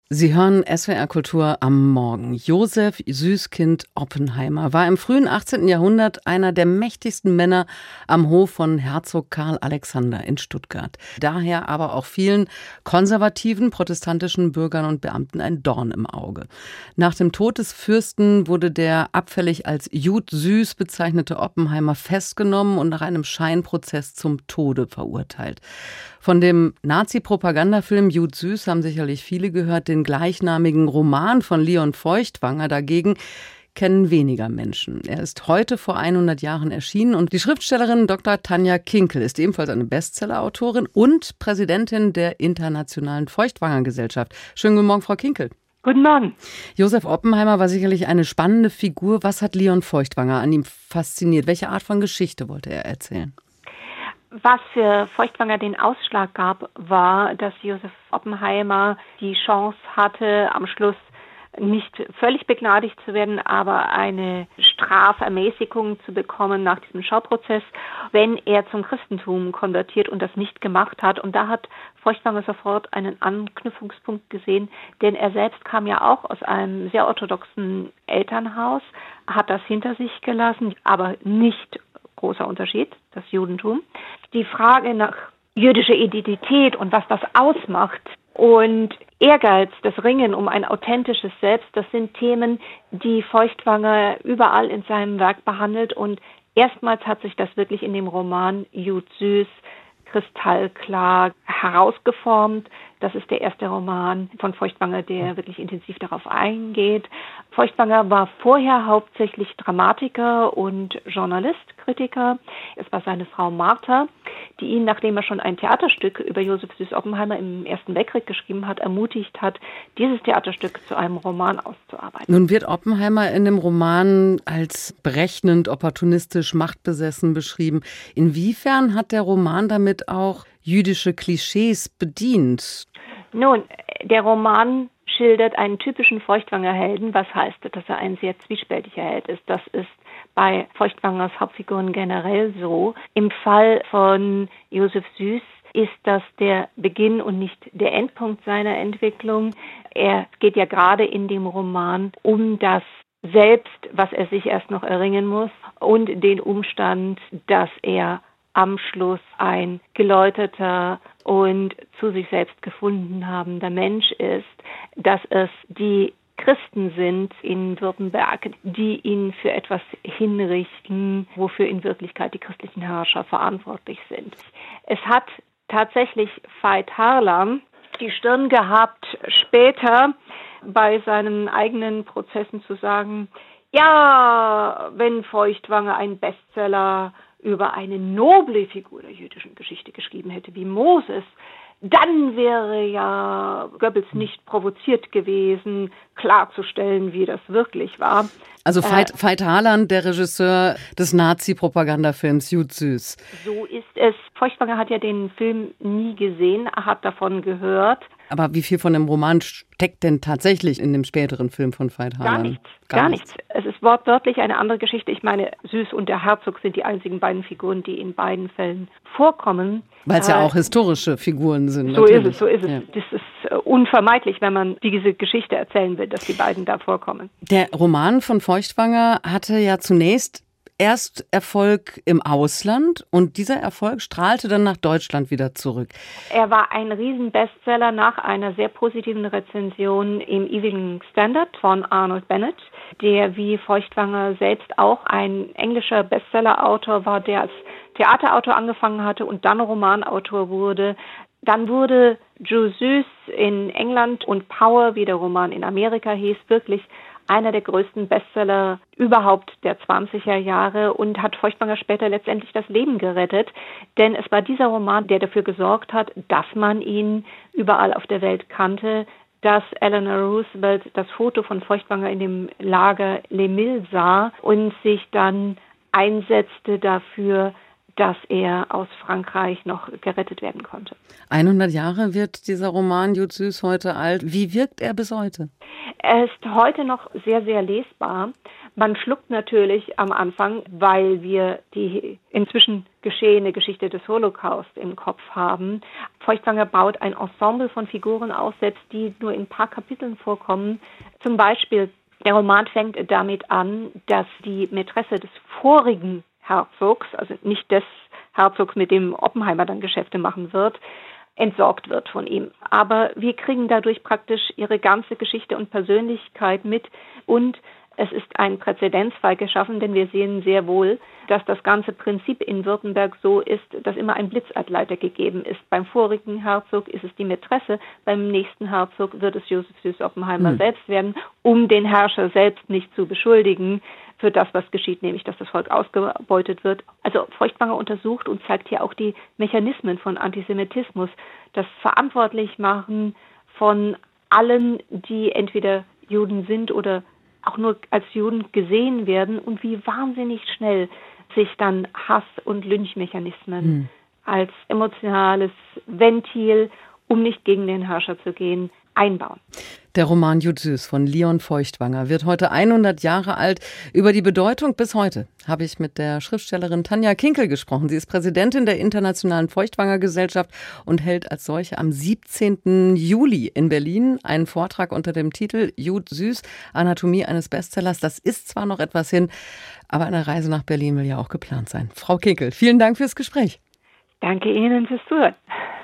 Sie hören SWR Kultur am Morgen. Josef Süßkind Oppenheimer war im frühen 18. Jahrhundert einer der mächtigsten Männer am Hof von Herzog Karl Alexander in Stuttgart. Daher aber auch vielen konservativen protestantischen Bürgern und Beamten ein Dorn im Auge. Nach dem Tod des Fürsten wurde der abfällig als Jud Süß bezeichnete Oppenheimer festgenommen und nach einem Scheinprozess zum Tode verurteilt. Von dem Nazi-Propagandafilm Jud Süß haben sicherlich viele gehört. Den gleichnamigen Roman von Leon Feuchtwanger dagegen kennen weniger Menschen. Er ist heute vor 100 Jahren erschienen und die Schriftstellerin Dr. Tanja Kinkel ist ebenfalls eine Bestsellerautorin und Präsidentin der Internationalen Feuchtwanger-Gesellschaft. Schönen guten Morgen, Frau Kinkel. Guten Morgen. Josef Oppenheimer war sicherlich eine spannende Figur. Was hat Leon Feuchtwanger an ihm fasziniert? Welche Art von Geschichte wollte er erzählen? Was für Feuchtwanger den Ausschlag gab, war, dass Josef Oppenheimer die Chance hatte, am Schluss nicht völlig begnadigt zu werden, aber eine Strafermäßigung zu bekommen nach diesem Schauprozess, wenn er zum Christentum konvertiert und das nicht gemacht hat. Und da hat Feuchtwanger sofort einen Anknüpfungspunkt gesehen, denn er selbst kam ja auch aus einem sehr orthodoxen Elternhaus, hat das hinter sich gelassen, aber nicht großer Unterschied, das Judentum. Die Frage nach jüdischer Identität und was das ausmacht und Ehrgeiz, das Ringen um ein authentisches Selbst, das sind Themen, die Feuchtwanger überall in seinem Werk behandelt und erstmals hat sich das wirklich in dem Roman Jud Süß kristallklar herausgeformt. Das ist der erste Roman von Feuchtwanger, der wirklich intensiv darauf eingeht. Feuchtwanger war vorher hauptsächlich Dramatiker und Journalist, Kritiker. Es war seine Frau Martha, die ihn, nachdem er schon ein Theaterstück über Josef Süß Oppenheimer im Ersten Weltkrieg geschrieben hat, ermutigt hat, dieses Theaterstück zu einem Roman auszuarbeiten. Nun wird Oppenheimer in dem Roman als berechnend, opportunistisch, machtbesessen beschrieben. Inwiefern hat der Roman damit auch jüdische Klischees bedient? Nun, der Roman schildert einen typischen Feuchtwanger-Helden, was heißt, dass er ein sehr zwiespältiger Held ist. Das ist bei Feuchtwangers Hauptfiguren generell so. Im Fall von Josef Süß ist das der Beginn und nicht der Endpunkt seiner Entwicklung. Er geht ja gerade in dem Roman um das Selbst, was er sich erst noch erringen muss und den Umstand, dass er am Schluss ein geläuterter und zu sich selbst gefunden habender Mensch ist, dass es die Christen sind in Württemberg, die ihn für etwas hinrichten, wofür in Wirklichkeit die christlichen Herrscher verantwortlich sind. Es hat tatsächlich Veit Harlan die Stirn gehabt, später bei seinen eigenen Prozessen zu sagen, ja, wenn Feuchtwanger ein Bestseller über eine noble Figur der jüdischen Geschichte geschrieben hätte, wie Moses, dann wäre ja Goebbels nicht provoziert gewesen, klarzustellen, wie das wirklich war. Also Veit Harlan, der Regisseur des Nazi-Propagandafilms Jud Süß. So ist es. Feuchtwanger hat ja den Film nie gesehen, hat davon gehört. Aber wie viel von dem Roman steckt denn tatsächlich in dem späteren Film von Veit Harlan? Gar nichts. Es ist wortwörtlich eine andere Geschichte. Ich meine, Süß und der Herzog sind die einzigen beiden Figuren, die in beiden Fällen vorkommen. Weil es ja auch historische Figuren sind. So natürlich. So ist es. Ja. Das ist unvermeidlich, wenn man diese Geschichte erzählen will, dass die beiden da vorkommen. Der Roman von Feuchtwanger hatte ja zunächst erst Erfolg im Ausland und dieser Erfolg strahlte dann nach Deutschland wieder zurück. Er war ein Riesenbestseller nach einer sehr positiven Rezension im Evening Standard von Arnold Bennett, der wie Feuchtwanger selbst auch ein englischer Bestsellerautor war, der als Theaterautor angefangen hatte und dann Romanautor wurde. Dann wurde Jud Süß in England und Power, wie der Roman in Amerika hieß, wirklich einer der größten Bestseller überhaupt der 20er Jahre und hat Feuchtwanger später letztendlich das Leben gerettet. Denn es war dieser Roman, der dafür gesorgt hat, dass man ihn überall auf der Welt kannte, dass Eleanor Roosevelt das Foto von Feuchtwanger in dem Lager Les Milles sah und sich dann einsetzte dafür, dass er aus Frankreich noch gerettet werden konnte. 100 Jahre wird dieser Roman Jud Süß heute alt. Wie wirkt er bis heute? Er ist heute noch sehr, sehr lesbar. Man schluckt natürlich am Anfang, weil wir die inzwischen geschehene Geschichte des Holocaust im Kopf haben. Feuchtwanger baut ein Ensemble von Figuren auf, selbst die nur in ein paar Kapiteln vorkommen. Zum Beispiel, der Roman fängt damit an, dass die Mätresse des vorigen Herzogs, also nicht des Herzogs, mit dem Oppenheimer dann Geschäfte machen wird, entsorgt wird von ihm. Aber wir kriegen dadurch praktisch ihre ganze Geschichte und Persönlichkeit mit und es ist ein Präzedenzfall geschaffen, denn wir sehen sehr wohl, dass das ganze Prinzip in Württemberg so ist, dass immer ein Blitzableiter gegeben ist. Beim vorigen Herzog ist es die Mätresse, beim nächsten Herzog wird es Josef Süß Oppenheimer selbst werden, um den Herrscher selbst nicht zu beschuldigen für das, was geschieht, nämlich dass das Volk ausgebeutet wird. Also Feuchtwanger untersucht und zeigt hier auch die Mechanismen von Antisemitismus, das Verantwortlichmachen von allen, die entweder Juden sind oder auch nur als Juden gesehen werden und wie wahnsinnig schnell sich dann Hass- und Lynchmechanismen als emotionales Ventil, um nicht gegen den Herrscher zu gehen, einbauen. Der Roman Jud Süß von Leon Feuchtwanger wird heute 100 Jahre alt. Über die Bedeutung bis heute habe ich mit der Schriftstellerin Tanja Kinkel gesprochen. Sie ist Präsidentin der Internationalen Feuchtwanger Gesellschaft und hält als solche am 17. Juli in Berlin einen Vortrag unter dem Titel Jud Süß, Anatomie eines Bestsellers. Das ist zwar noch etwas hin, aber eine Reise nach Berlin will ja auch geplant sein. Frau Kinkel, vielen Dank fürs Gespräch. Danke Ihnen fürs Zuhören.